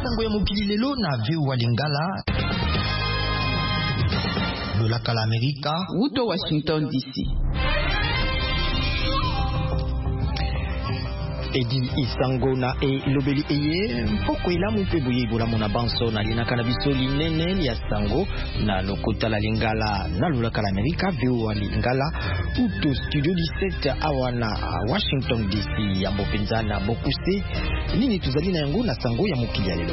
sango ya mokili lelo na VOA Lingala. Lolaka la Amerika. Uto Washington DC. Edi isango na lobeli eye mpoko ilamu pe boye bolamu na banso na lina kanabiso linene ya sango na lokota la Lingala na lolaka la Amerika VOA Lingala uto studio 17 awa na Washington DC ya mbopenza na bokuse nini tuzali na yango na sango ya mokili ya lelo.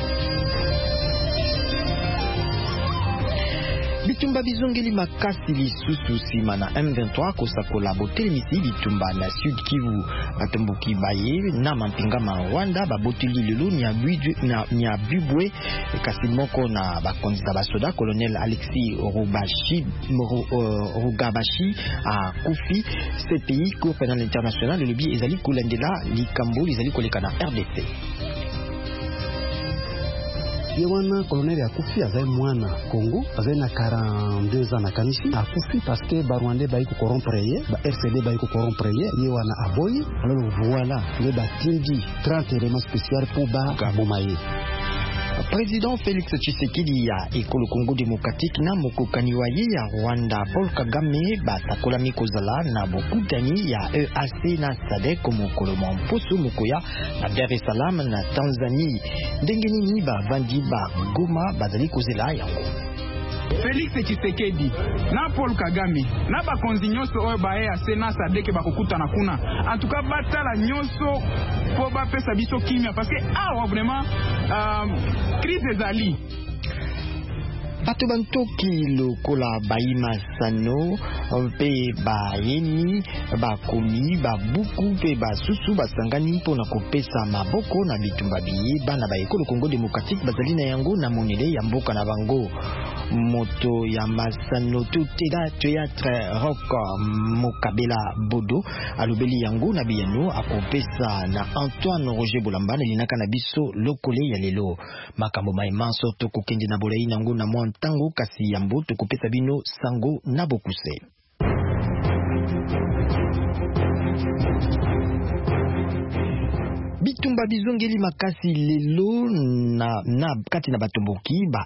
Bitumba bizongeli makasi lisusu sima na M23 kosakola botelemisi bitumba na Sud Kivu batomboki baye na mampinga ma Rwanda baboteli lelo nya bibwe kasi moko na bakonzi basoda colonel Alexis Rugabashi a Kofi CPI Cour pénale internationale le lobi ezali kolendela likambo ezali koleka na RDC. Yewana colonel ya Kofi azai mwana Congo azai na 42 ans na kanisi a Kofi parce que ba Rwandais ba iko corrompre ye ba RCD ba iko corrompre ye yewana aboyi alors voilà le batindi 30 éléments spéciaux pour ba bomaye. Président Félix Tshisekedi ya ekolo Congo démocratique na mokokani wa ye ya Rwanda Paul Kagame batakola mikozala na bokutani ya EAC na SADC mokolo mposo mokoya na Dar es Salaam na Tanzanie ndenge nini bavandi ba Goma bazali kozela yango. Félix Tshisekedi na Paul Kagame na bakonzi nyonso oyo bae ya Sena Sadeke bakokutana kuna en tout cas batala nyonso po bapesa biso kimia parce que awa vraiment crise ezali bato bantoki lokola baima sano pe bayeni bakomi babuku pe basusu basangani mpona kopesa maboko na bitumba biye bana ba ekolo Congo démocratique bazali na yango na monele ya mboka na bango moto ya masano tutela théâtre rock Mokabela Bodo alobeli yango na biyano akopesa na Antoine Roger Bolamba na linaka na biso lokole ya lelo makambo maimanso tokokende na bolai nango na mwa tango kasi yambo tokopesa bino sango na bokuse. Bitumba bizongeli makasi lelo na kati na batomboki ba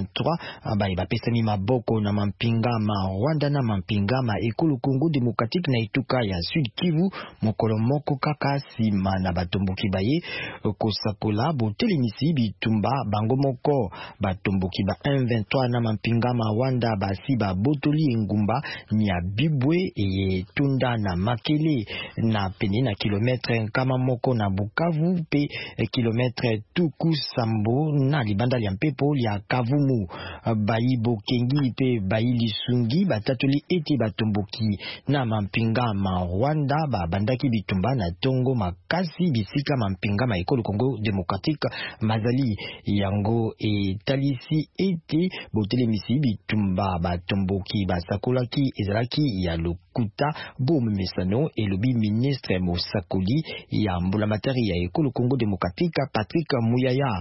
M23 ba pesami maboko na mampinga ma Rwanda na mampinga ma ekolo Congo démocratique na ituka ya Sud Kivu mokolo moko kaka sima na batomboki baye kosakola botelemisi bitumba bango moko batomboki ba M23 na mampinga ma Rwanda basi ba botoli ngumba nya bibwe e tunda na makele na pene na kilometre kama moko na Bukavu pe kilometre tuku sambo na libanda ya mpepo ya Kavumu bayi bokengi pe bayi lisungi batatoli ete batomboki na mampinga ma Rwanda bandaki bitumba na tongo makasi bisika mampinga ma ekolo Congo démocratique mazali yango e talisi ete botelemisi bitumba batomboki basakolaki ezalaki ya lokuta bomemesano elobi ministre Mosakoli ya mbulamatari ya ekolo Congo démocratique Patrick Muyaya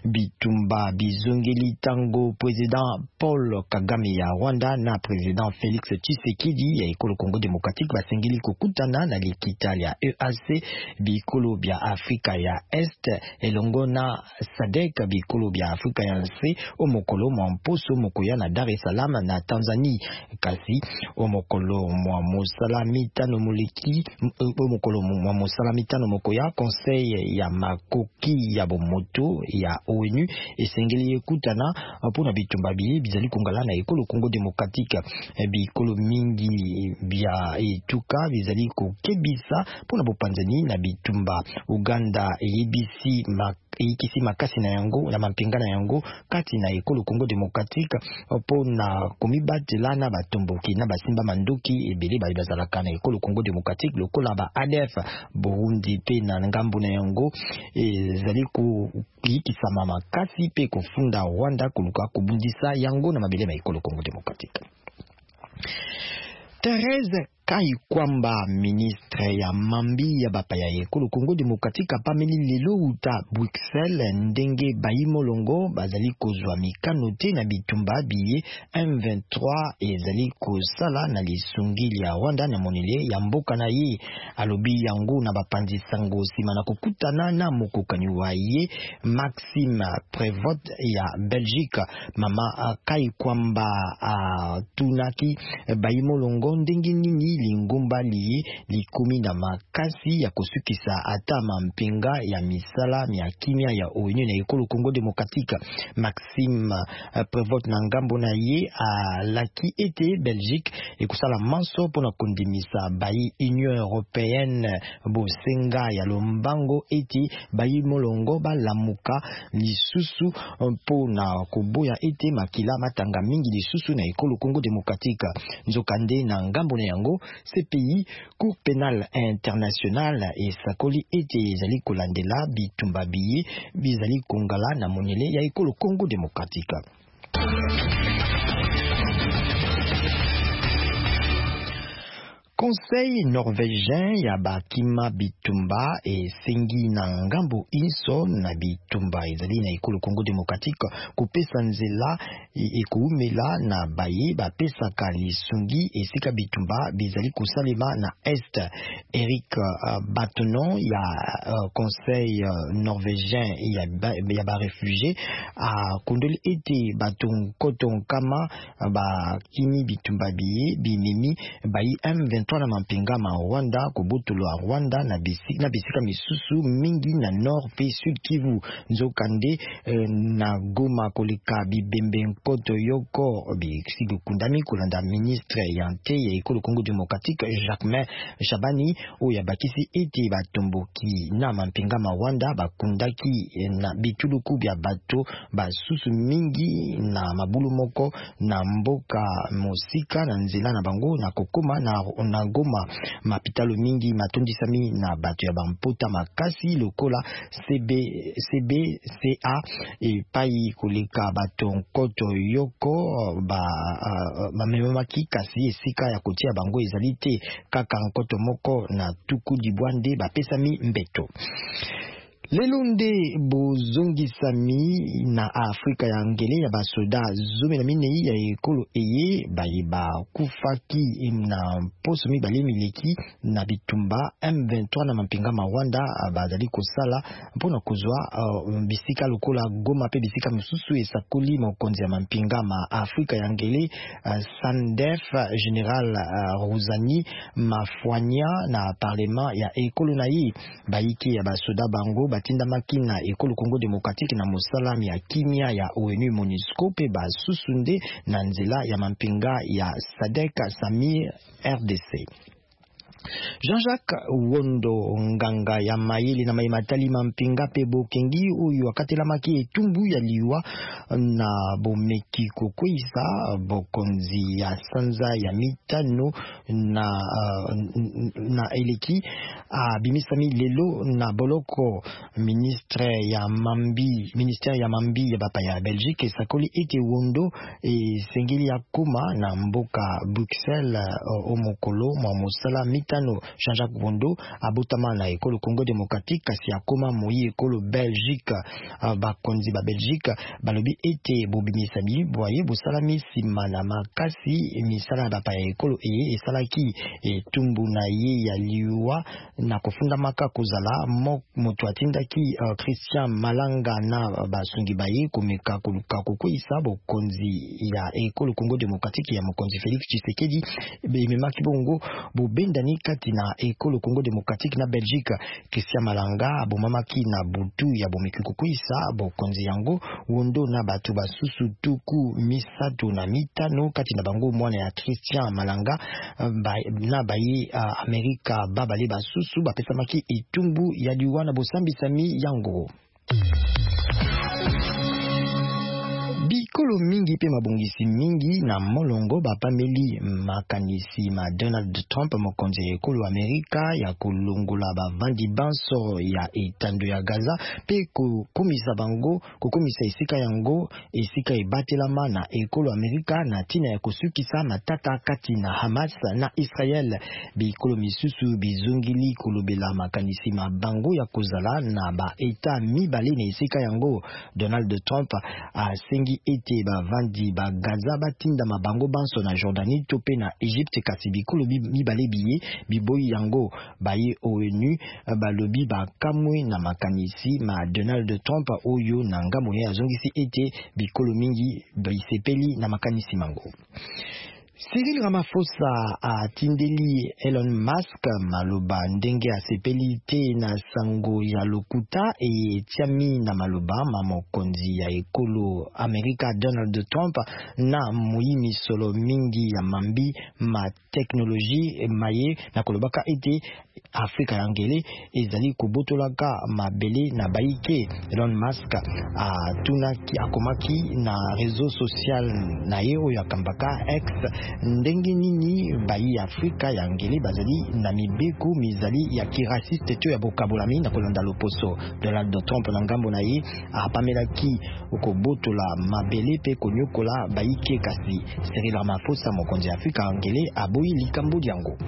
bitumba bizongeli tango président Paul Kagame ya Rwanda na président Félix Tshisekedi ya ekolo Congo démocratique basengeli kokutana na likita ya EAC bikolo bya Afrika ya Est elongo na SADC bikolo bya Afrika ya Nse omokolo mposo mokoya na Dar es Salaam na Tanzanie kasi omokolo mwa mosalamita moleki omokolo mwa mosalamita mokoya conseil ya makoki ya bomoto ya ONU esengeli ekutana mpona bitumba bizali kongala na ekolo Congo démocratique bikolo mingi bya etuka bizali kokebisa mpona bopanzani na bitumba Uganda ebisi ikisi makasi na yango na mampinga na yango kati na ekolo Congo démocratique mpona komibatela na batomboki na basimba mandoki ebele bazalaka na ekolo Congo démocratique lokola ba ADF Burundi pe na ngambo na yango ezali kuyikisama makasi pe kofunda Rwanda koluka kubundisa yango na mabele ma ekolo Congo démocratique. Thérèse kai kwamba ministre ya mambi ya bapa ya ekolo Congo Demokratika pameli lelo uta Bruxelles ndenge bayimolongo bazali kozwa mikano te na bitumba biye M23 ezali kozala na lisungili ya Rwanda na monele ya mboka na ye alobi yango na bapanzi sango sima na kukutana na mokokani wa ye Maxime Prévost ya Belgique. Mama kai kwamba tunaki bayimolongo ndenge nini lingomba liye likumi na makasi ya kusukisa ata mampinga ya misala ya kimia ya ONU na ekolo Congo Demokratika. Maxime Prévost na ngambo na ye laki ete Belgique ekusala manso pona kondimisa bayi Union Européenne bosenga ya lombango ete bayi molongo balamuka lisusu pona koboya ete makila matanga mingi lisusu na ekolo Congo Demokratika. Nzokande na ngambo na yango CPI Cour pénale internationale esakoli ete ezali kolandela bitumba biye bizali kongala na monyele ya ekolo Congo Demokratika. Conseil norvégien ya bakima bitumba sengi na ngambo inso na bitumba ezali na ekolo Congo Demokratika kupesa nzela ekuumela na baye bapesaka lisungi esika bitumba bizali kusalema na est. Eric Batonon ya Conseil norvégien ya ba réfugié a kondoli ete baton koton kama bakimi bitumba biye bimimi bayi M23 na mampinga ma Rwanda kubutulo a Rwanda na bisika misusu mingi na nord pe sud Kivu. Nzokande na Goma kolika bibembe nkoto yoko bisiku kundami kulanda ministre yante ya ekolo Congo Demokratika Jacques Chabani oya bakisi ete batomboki na mampinga ma Rwanda bakundaki na bituluku bya bato basusu mingi na mabulu moko na mboka mosika na nzela na bango na kokoma na Goma mapitalo mingi matondisami na bato ya bampota makasi lokola CBCA epai koleka bato nkoto yoko mamemaki kasi esika ya kotia bango ezali te kaka nkoto moko na tuku dibwande bapesami mbeto. Lelo nde bozongisami na Afrika ya ngele ya basoda zome na minei ya ekolo eye bayiba kufaki na poso mibale mileki na bitumba M23 na mampinga ma Rwanda bazali kosala mpona kozwa bisika lokola Goma pe bisika misusu esakoli mokonzi ya mampinga ma Afrika ya ngele Sandef General Ruzani Mafwanya na parlement ya ekolo na ye bayiki ya basoda bango batinda makina ekolo Congo Demokratiki na mosalami ya kimia ya ONU MONUSCO pe basusunde na nzela ya mampinga ya Sadek Samir RDC. Jean-Jacques Wondo nganga ya mayele na maimatali mampinga pe bokengi uyu akatela maki etumbu ya liwa na bomeki kokwisa bokonzi ya sanza ya mitano na eleki bimisami lelo na boloko ministre ya mambi ya bapa ya Belgique sakoli ete Wondo sengeli ya kuma na mboka Bruxelles omokolo mwa mosala mitano. Jean-Jacques Wondo abotama na ekolo Congo Demokratique kasi akoma moyi ekolo Belgique bakonzi ba Belgique balobi ete bobimisami boye bosalami sima na makasi misala bapa ya ekolo esalaki tumbu na ye ya liwa na kofunda maka kozala moto atindaki Christian Malanga na basungi baye komeka koluka kokwisa bokonzi ya ekolo Congo Demokratique ya mokonzi Félix Tshisekedi bememaki bongo bobendani kati na ekolo Congo Demokratique na Belgique. Christian Malanga abomamaki na butu ya bomeki kokwisa bokonzi yango Wondo na batu basusu tuku misato na mitano kati na bango mwana ya Christian Malanga na bayi Amerika babale basusu bapesamaki etumbu ya liwana bosambisami yango. bikolo mingi pe mabongisi mingi na molongo bapameli makanisi ma Donald Trump mokonzi ya ekolo Amerika ya kolongola bavandi banso ya etando ya Gaza pe kokomisa bango kokomisa esika yango esika ebatelama na ekolo Amerika na tina ya kosukisa matata kati na Hamas na Israel. Bikolo misusu bizongili kolobela makanisi mabango ya kozala na ba eta mibale na esika yango. Donald Trump asengi ete bavandi ba Gaza batinda mabango banso na Jordanie tope na Egypte kasi bikolo mibale biye biboyi yango baye ONU balobi bakamwe na makanisi ma Donald Trump oyo na ngambo ya azongisi ete bikolo mingi bisepeli na makanisi mango. Cyril Ramaphosa atindeli Elon Musk maloba ndenge asepeli te na sango ya lokuta etiami na maloba mamokonzi ya ekolo Amerika Donald Trump na muimi solo mingi ya mambi ma teknoloji maye na kolobaka ete Afrika yangele ezali kobotolaka mabele na baike. Elon Musk atunaki akomaki na réseau social na ye oyo akambaka X ndenge nini bayi Afrika yangele bazali na mibeko mizali ya kirasiste to ya bokabolami na kolanda loposo. Donald Trump na ngambo na ye apamelaki okobotola mabele pe konyokola baike kasi Cyril Ramaphosa mokonzi Afrika yangele aboyi likambo yango.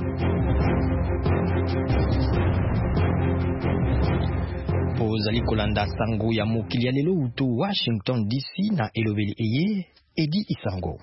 Ozali kolanda sango ya mokili ya lelo uto Washington DC na elobeli eye Edi Isango.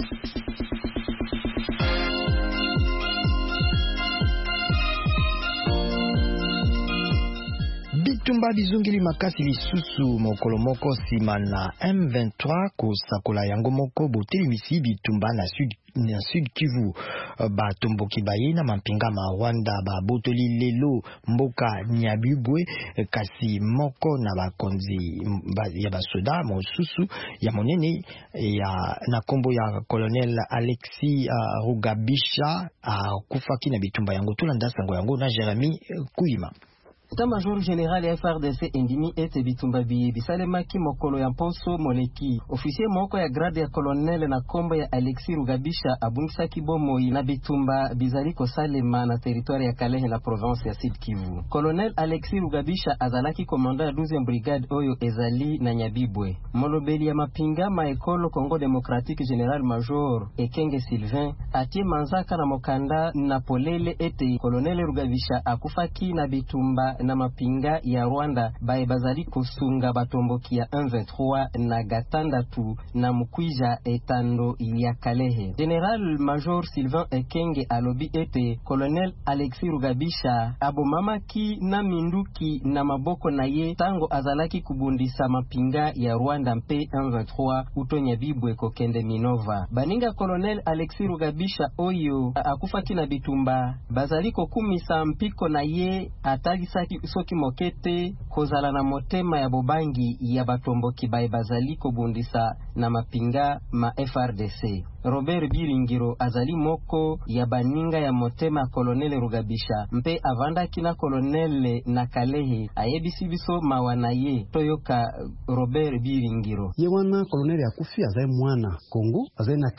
Bitumba bizungili makasi lisusu mokolo moko sima na M23 kosakola yango moko boteli misi bitumba na Sud Kivu batomboki baye na mampinga ma Rwanda babotoli lelo mboka Nyabibwe kasi moko na bakonzi ya basoda mosusu ya monene ya na kombo ya Colonel Alexis Rugabisha kufaki na bitumba yango tulanda sango yango na Jeremy Kuima. État-major général ya FARDC endimi ete bitumba biye bisalemaki mokolo ya mposo moleki. Officier moko ya grade ya colonel na kombo ya Alexis Rugabisha abungisaki bomoi na bitumba bizali kosalema na territoire ya Kalehe na province ya Sud Kivu. Colonel Alexis Rugabisha azalaki commandant ya 12e brigade oyo ezali na Nyabibwe. Molobeli ya mapinga ma ekolo Congo Démocratique Général Major Ekenge Sylvain atie manzaka na mokanda na polele ete Colonel Rugabisha akufaki na bitumba na mapinga ya Rwanda bae bazali kusunga batomboki ya 123 na gatandatu na mukwija etando ya Kalehe. General Major Sylvain Ekenge alobi ete Colonel Alexis Rugabisha abomamaki na minduki na maboko na ye tango azalaki kubundisa mapinga ya Rwanda mpe 123 utonya bibwe kokende Minova. Baninga Colonel Alexis Rugabisha oyo akufaki na bitumba bazali kokumisa mpiko na ye atagisa soki mokete kozala na motema ya bobangi ya batomboki bae bazali kobundisa na mapinga ma FRDC. Robert Biringiro azali moko ya baninga ya motema Colonel Rugabisha mpe avanda kina Colonel na Kalehe ayebisi biso mawana ye toyoka Robert Biringiro. Ye wana Colonel ya kufi azai mwana Kongo azai na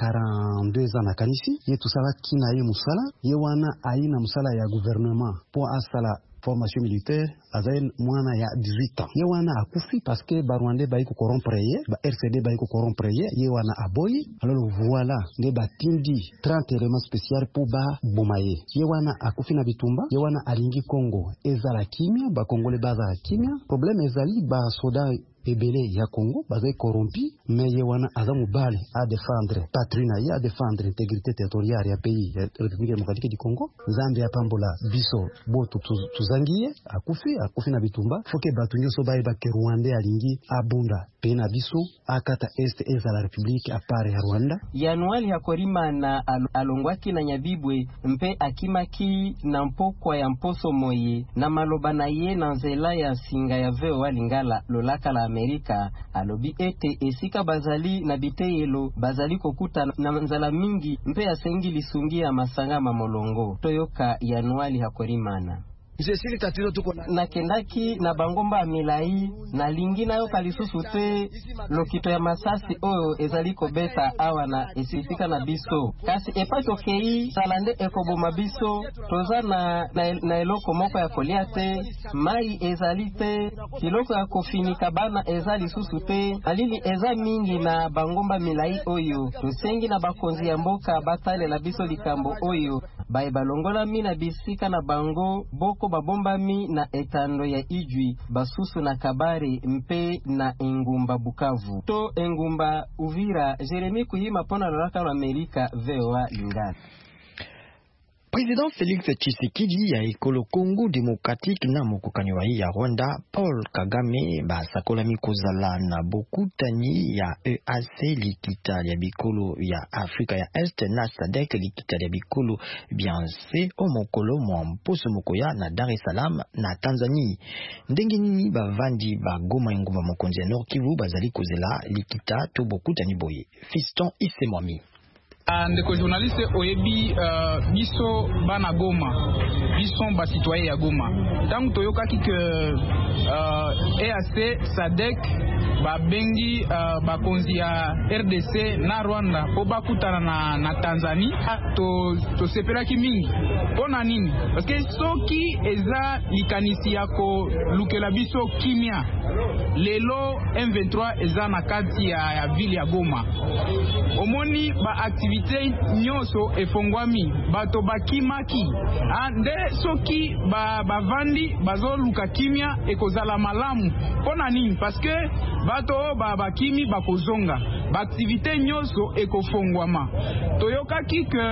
42 ans na kanisi ye tusala kina ye musala ye wana aina musala ya gouvernement po asala formation militaire azai mwana ya 18 ans. Ye wana akufi parce que Barwande bayi ko corrompre ye, ba RCD bayi ko corrompre ye wana aboyi. Alors voilà, nge batindi 30 éléments spéciaux pour ba bomaye. Ye wana akufi na bitumba, ye wana alingi Congo ezala kimia, ba Congolais baza kimia. Problème ezali ba soda ebele ya Congo bazai corrompi, mais ye wana azamu bale a défendre patrina ye, a défendre intégrité territoriale ya pays ya République démocratique du Congo. Zambia pambola biso boto tuzangiye akufi na bitumba foke batu nyoso baye ba Rwanda alingi abunda pena biso akata este eza la République a part ya Rwanda. Yanuali hakorima na alongwaki na Nyabibwe mpe akimaki na mpokwa ya mposo moye na maloba na ye na nzela ya singa ya veo walingala lolaka la Amerika alobi ete esika bazali na biteyelo bazali kokuta na nzala mingi mpe asengi lisungi ya masanga mamolongo toyoka Yanuali hakorimana. na kendaki na bangomba milai na lingi nayo kalisusu te lokito ya masasi oyo ezali kobeta awa na esifika na biso kasi epato kei salande ekoboma biso toza na eloko moko ya kolia te mai ezali te kiloko ya kofinika bana ezali susu te alili eza mingi na bangomba milai oyo tosengi na bakonzi ya mboka batalela biso likambo oyo bae balongola mi na bisika na bango boko babombami na etando ya Ijwi basusu na Kabare mpe na Engumba Bukavu to Engumba Uvira. Jeremy Kuhima pona loraka wa Amerika VOA Lingana. Président Félix Tshisekedi ya ekolo Congo démocratique na mokokani wa ya Rwanda Paul Kagame basakola mikozala na bokutani ya EAC likita ya bikolo ya Afrika ya Est na SADC likita ya bikolo bianse o mokolo mwa mposo mokoya na Dar es Salaam na Tanzania. Ndenge nini bavandi ba Goma Ngumba mokonzi ya Nord Kivu bazali kozela likita to bokutani boye. Fiston Isemwami. Ndeko journaliste oyebi biso bana Goma biso ba citoyen ya Goma tangu toyokaki ke EAC SADC ba bengi bakonzi ya RDC na Rwanda po bakutana na Tanzania to sepelaki mingi pona nini parce que soki eza likanisi yako lukela biso kimia lelo M23 eza na kati ya ville ya Goma omoni ba activité nyoso efongwami bato bakimaki nde soki bavandi bazoluka kimia ekozala malamu pona nini parce que bato bakimi bakozonga ba activité nyoso ekofongwama toyokaki ke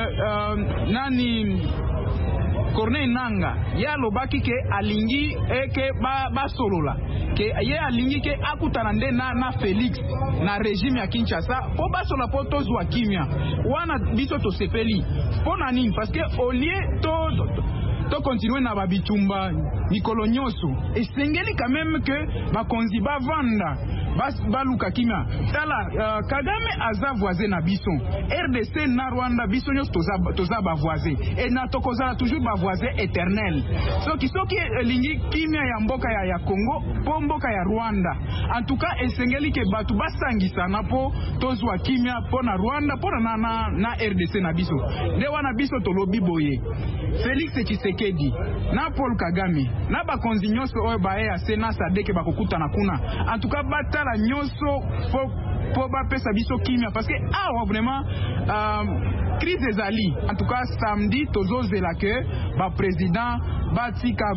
nani Corneille Nanga ya lobaki ke alingi eke basolola ke ye alingi ke akutana nde na Felix na régime ya Kinshasa po basola po tozwa kimia wana biso to sepeli pona nini parce que au lieu to continuer na babitumba mikolo nyoso esengeli quand même que bakonzi bavanda baluka kimia tala Kagame aza voisin na biso RDC na Rwanda biso nyos toza ba voisin et na tokozala toujours ba voisin éternel soki lingi kimia ya mboka ya Congo po mboka ya Rwanda en tout cas esengeli ke batu basangisa na po tozwa kimia po na Rwanda po na RDC na biso nde wana biso tolobi boye Félix Tshisekedi na Paul Kagame na bakonzi nyonso oyo bae ase na SADC bakokutana kuna en tout cas batala nyonso po bapesa biso kimia parce que vraiment crise ezali en tout cas samedi tozozela ke ba président batika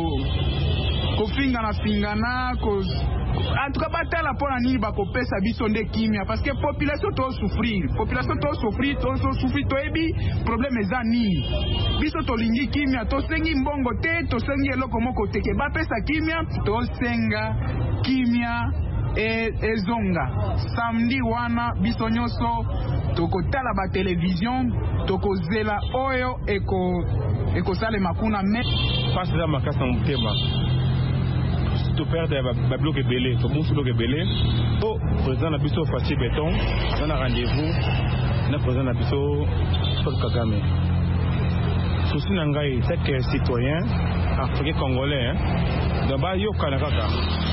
ko fingana en tout cas batala pona nini bakopesa biso nde kimia parce que population to souffrir to ebi problème eza nini biso tolingi kimia tosengi mbongo te tosengi eloko moko teke bapesa kimia tosenga kimia ezonga samedi wana biso nyonso tokotala ba television tokozela oyo ekosale makuna me face à makasa mutema to perdre ba bloc belé to musu bloc belé to président na biso Fachi Beton on a rendez-vous na président na biso Paul Kagame souci na ngai c'est que citoyen africain congolais donc ba yoka na kaka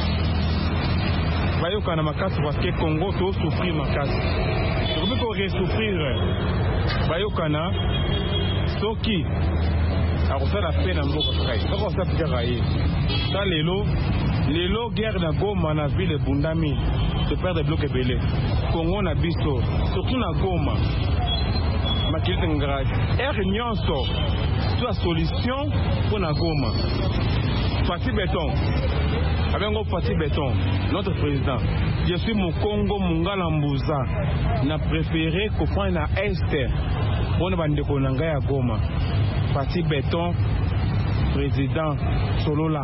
bayoka na makasi parce que Congo to souffrir makasi to ko resouffrir bayoka na soki akosala pena mboka kai ko sa pika kai ça lelo guerre na Goma na ville bundami de perdre bloc belé Congo na biso surtout na Goma makilite ngrage nyonso to solution pour na Goma Fachi Beton Abengo Fachi Beton, notre président. Je suis mon Congo, Mungala Mbouza. N'a préféré qu'on prenne à Est pour ne pas nous à Goma. Fachi Beton, président Solola.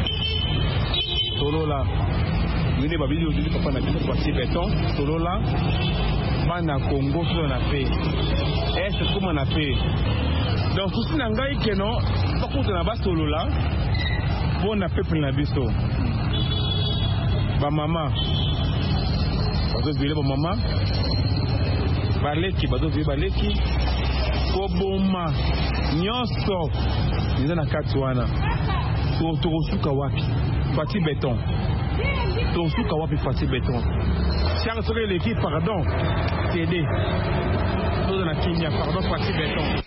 Vous n'avez pas vu aujourd'hui qu'on a dit Fachi Beton, Solola. Bana Congo, sur la paix. Est comme on a fait. Donc, tout ce qui n'a que non, pas contre la base Solola. Bon peuple na biso ba mama bazo vile ba mama baleki bazo vile baleki ko boma nyonso nzana kati wana tokosuka wapi Fati Béton tokosuka wapi Fati Béton siaka soki eleki pardon tede tozala kimia pardon Fati Béton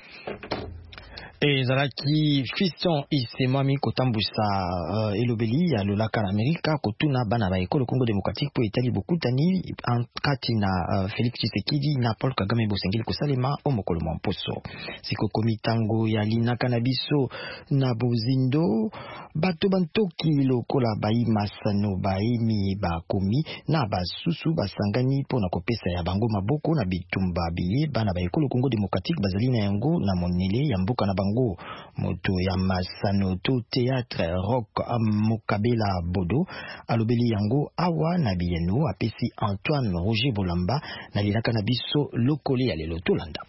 ezalaki Fiston Isemwami kotambusa elobeli ya lolaka na Amerika kotuna bana ba ekolo Congo démocratique po etali bokutani kati na Félix Tshisekedi na Paul Kagame bosengeli kosalema o mokolo mwa mposo siko mitango ya linaka na biso na bozindo bato bantoki lokola bayi masano baimi bakomi na basusu basangani po na kopesa ya bango maboko na bitumba biye bana ba ekolo Congo démocratique bazali na yango na monele ya mboka na bango moto ya masano to théâtre rock Mokabela Bodo alobeli yango awa na biyeno apesi Antoine Roger Bolamba na linaka na biso lokole ya lelo tolanda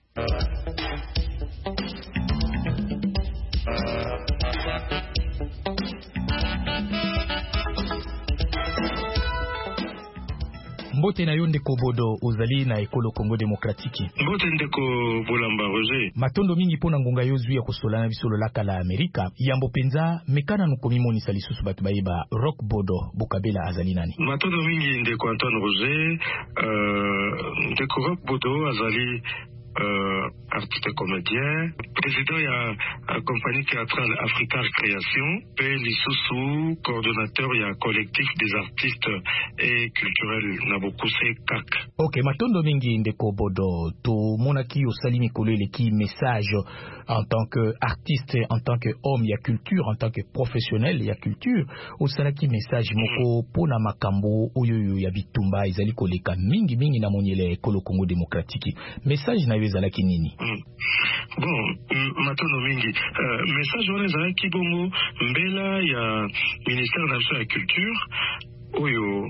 Mbote na yo ndeko Bodo ozali na ekolo Congo démocratique. Mbote ndeko Bolamba Roger. Matondo mingi pona ngonga yo zwi ya kosolana biso lolaka la Amerika. Yambo penza mekana nukomi monisa lisusu batu bayeba Rock Bodo Bokabela azali nani? Matondo mingi ndeko Antoine Roger. Ndeko Rock Bodo azali artiste comédien, président de la compagnie théâtrale Africa Création, et Lissousou, coordonnateur et collectif des artistes et culturels Nabokuse Kak. Ok, matondo mingi ndeko Bodo, to monaki osalimi kolele ki message en tant que artiste, en tant que homme ya culture, en tant que professionnel ya culture, osalaki message moko pona makambo oyoyo ya bitumba ezali koleka mingi mingi na monyele ekolo Congo démocratique. Message na ezalaki nini? Bon, matondo mingi message wana ezalaki bongo mbela ya ministère de la culture oyo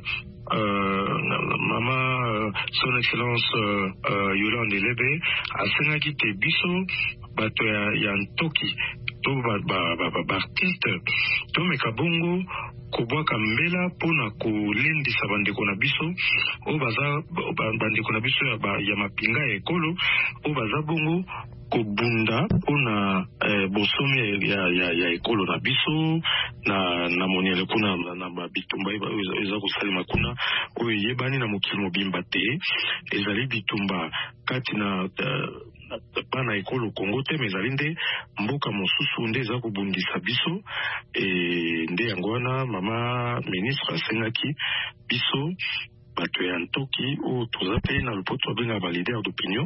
mama son excellence Yolande Lebe asengaki te biso bato ya ntoki to ba artiste to meka bongo kobwaka mbela pona kolendisa bandeko na biso o baza bandeko na biso ya mapinga ya ekolo o baza bongo kobunda pona bosomi ya ekolo na biso na moniele kuna na bitumba eza kosalema kuna oyo yebani na mokili mobimba te ezali bitumba kati na bana ekolo Congo te mezali nde mboka mosusu nde eza kobundisa biso nde yango wana mama ministre asengaki biso bato ya ntoki oyo toza pe na lopoto babenga ba leader d'opinion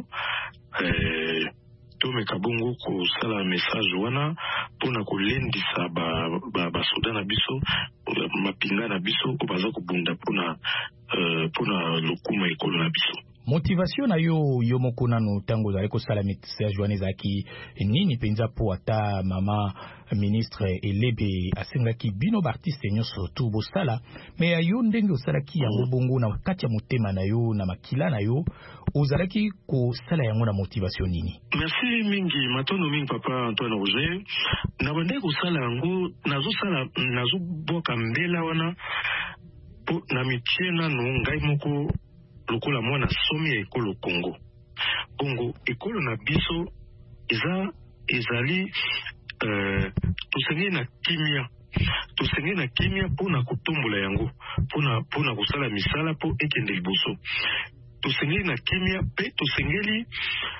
tomeka bongo kosala message wana pona kolendisa basoda na biso mapinga na biso oyo baza kobunda pona lokuma ekolo na biso. Motivation na yo moko nanu tango zali kosala message wana ezaki nini penza po ata mama ministre Elebe asengaki bino baartiste nyonso tu bosala me yo ndenge osalaki yango bongo na kati ya motema na yo na makila na yo ozalaki kosala yango na motivation nini? Merci mingi matondo mingi papa Antoine Roger na bande kosala yango nazoboka mbela wana po na mitie nanu ngai moko lokola mwana somi ya ekolo Congo. Bongo ekolo na biso ezali tosenge na kimia pona kutombola yango pona kusala misala po ekende liboso. Tosenge na kimia pe tosengeli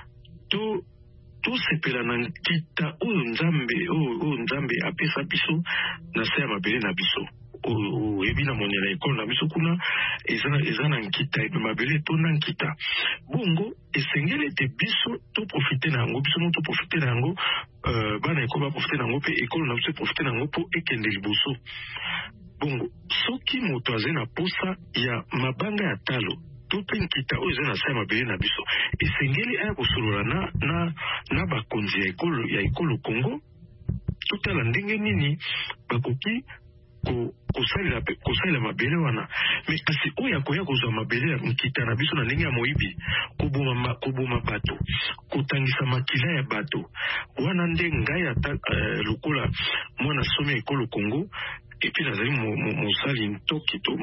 tosepela na nkita oyo nzambe apesa biso na se ya mabele na biso. Ebina monyela ekolo na biso kuna eza na nkita mabele to na nkita bongo esengeli te biso to profiter na yango biso to profiter na yango bana ekolo ba profiter na yango pe ekolo na biso profiter na yango po ekende liboso. Bongo soki moto aze na posa ya mabanga ya talo to pe nkita oyo eza na se ya mabele na biso esengeli aya kosolola na bakonzi ya ekolo Congo totala ndenge nini bakoki kosalela mabele wana mais kasi oyo akoya kozwa mabele ya nkita na biso na ndenge ya moyibi koboma bato kotangisa makila ya bato wana nde ngai ata lokola mwana somi ya ekolo Congo epi nazali mosali ntoki to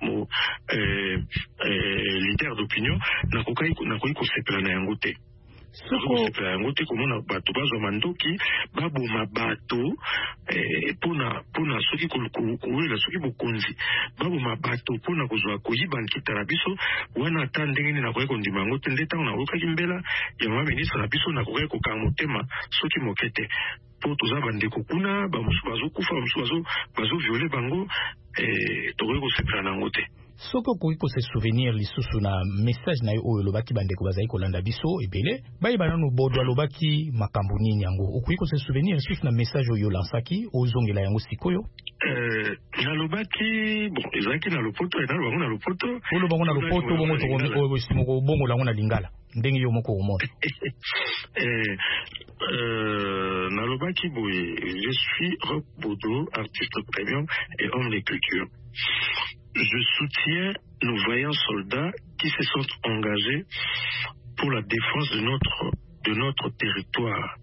leader d'opinion nakoki kosepela na yango te. soko yangote komona bato bazo mandoki babo mabato pona soki kuwela soki bokonzi babo mabato pona kozwa koyiba nkita na biso wana ata ndenge nini nakoki kondima yango te nde ntango nakokaki mbela ya mama ministre na biso nakoki kokanga motema soki moke te po toza bandeko kuna bamosusu bazokufa bamosusu bazoviole bango tokoki kosepela nango te. Soko okoki kose souvenir lisusu na message na yo oyo olobaki bandeko bazali kolanda biso ebele bayeba nanu bodo alobaki makambo nini yango okoki kose souvenir lisusu na message oyo olansaki ozongela yango sikoyo? Nalobaki bon ezalaki na lopoto nalobango na lopoto olobango na lopoto bongo tokomoko bongo lango na lingala ndenge yo moko omona. Nalobaki boye je suis Roch Bodo, artiste premium et homme de culture. Je soutiens nos vaillants soldats qui se sont engagés pour la défense de notre territoire,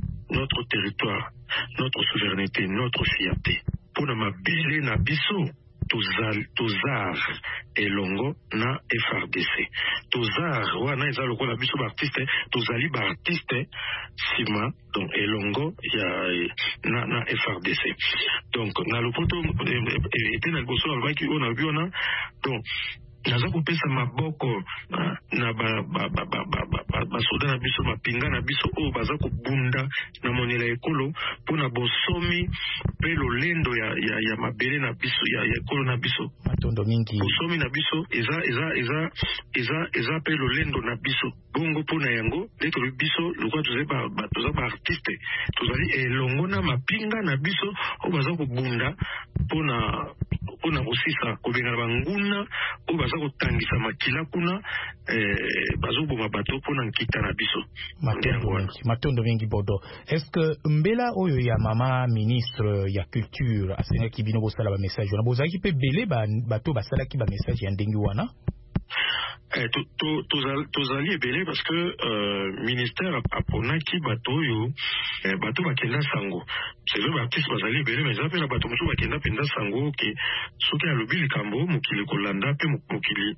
notre souveraineté, notre fierté. Pour ma belle na biso, Tozar et Longo na FRDC. Tozar wana eza lokola biso ba artiste, tozali ba artiste sima donc Elongo na FRDC. Donc na lopoto était na goso albaki ona biona donc naza kopesa maboko na ba soda na biso mapinga na biso o baza kubunda na monela ekolo pona bosomi pe lolendo ya mabele na biso ya ekolo na biso matondo mingi bosomi na biso eza pe lolendo na biso bongo pona yango leto biso lokwa toza ba artiste tozali elongo na mapinga na biso o baza kubunda pona kosisa kobenga banguna o baza kotangisa makila kuna bazoboma bato pona nkita na biso matondo mingi bodo. Est-ce que mbela oyo ya mama ministre ya culture asengaki bino bosala ba message wana bozalaki pe bele bato basalaki ba message ya ndenge wana? Tozali ebele parce que ministère aponaki bato oyo bato bakenda sango c'est vrai artiste bazali ebele mais zapela bato mosusu bakenda penda sango ke soki alobi likambo mokili kolanda pe mokili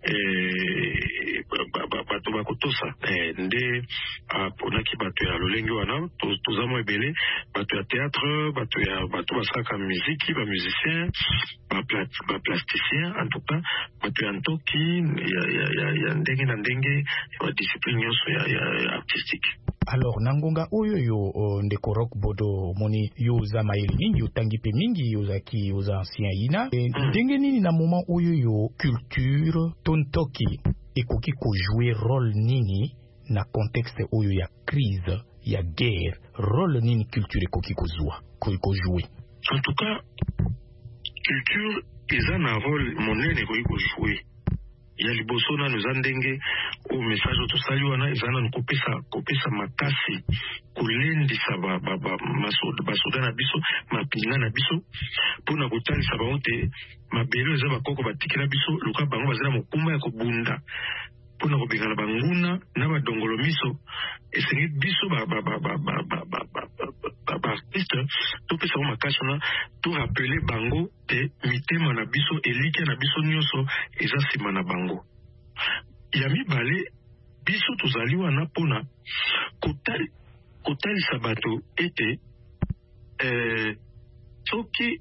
bato bakotosa nde aponaki bato ya lolenge wana toza mo ebele bato ya théâtre bato basalaka muziki ba musicien ba plasticien en tout cas bato ya ntoki ya ndenge na ndenge ya discipline nyonso ya artistique. Alors nangonga oyo yo ndeko Roch Bodo moni yo za maeli mingi utangi pe mingi yo zaki yo za ancien ina ndenge nini na moment oyo yo culture tontoki ekoki ko jouer rôle nini na contexte oyo ya crise ya guerre rôle nini culture ekoki ko jouer? En tout cas culture eza na rôle monene ekoki ko jouer ya liboso na nous ndenge au message tosali wana ezana nkopesa makasi kolendisa basoda na biso mapinga na biso pona kotalisa bango te mabelo eza bakoko batikela biso luka bango bazala mokumba ya kobunda pona kobengana banguna na badongolo miso esengi biso artiste topesa bango makasi wana to rappeler bango te mitema na biso elike na biso nyonso eza nsima na bango ya mibale biso tozali wana pona kotalisa bato ete soki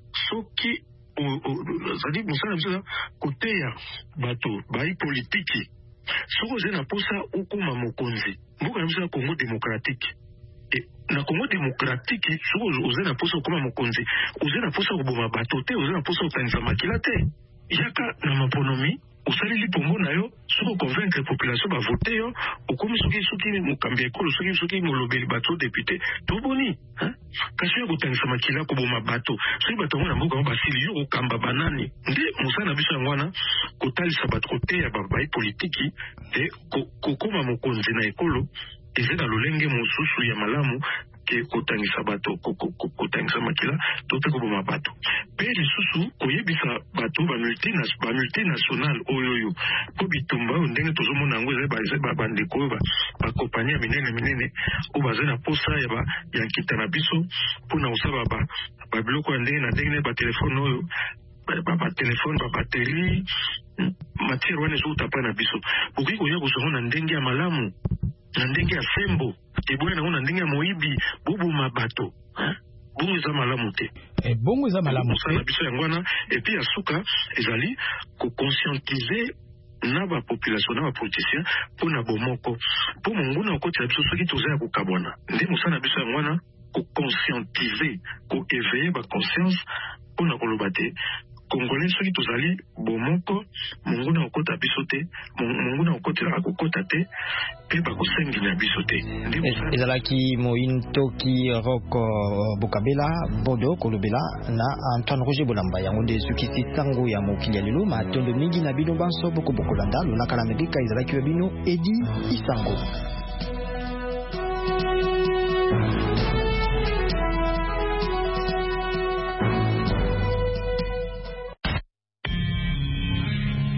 zali mosala biso koteya bato bai politiki soki oze na posa okoma mokonzi mboka na biso ya Congo démocratique na Congo démocratique soki oze na posa okoma mokonzi oze na posa koboma bato te oze na posa kotangisa makila te yaka na maponomi osaleli pombo na yo soki convaincre population bavote yo okomi soki mokambi ya ekolo soki molobeli bato député toboni kasi yo kotangisa makila koboma bato soki bato yango na mboka yango basili yo kokamba banani nde mosala na biso yango wana kotalisa bato koteya babai politiki te kokoma mokonzi na ekolo eza na lolenge mosusu ya malamu ke kotangisa bato kotangisa makila to pe koboma bato pe lisusu koyebisa bato ba multinational oyo po bitumba oyo ndenge tozomona yango eza bandeko ba kompani ya minene oyo baza na posa ya nkita na biso mpona kosala babiloko ya ndenge na ndenge batelefone oyo batelefone babateri matiere wana ezokutapa na biso okoki koya kozongo na ndenge ya malamu na ndenge ya sembo eboya nango na ndenge ya moyibi boboma bato bongo eza malamu te bongo eza malamu mosala biso yango wana epi ya suka ezali kokonscientize na bapopulation na bapoliticien mpo na bomoko mpo monguna okotela biso soki toza ya kokabwana nde mosala biso yango wana kokonscientize koéveille baconscience mpo na koloba te Congolais soki tozali bomoko monguna okota biso te monguna okotela akokota te pe bakosengela biso te ezalaki Mointoki Rock Bokabela Bodo kolobela na Antoine Roger Bolamba yango nde sukisi sango ya mokili ya lelo matondo mingi na bino banso boko bokolanda lolaka la medika ezalaki wa bino Edi Isango.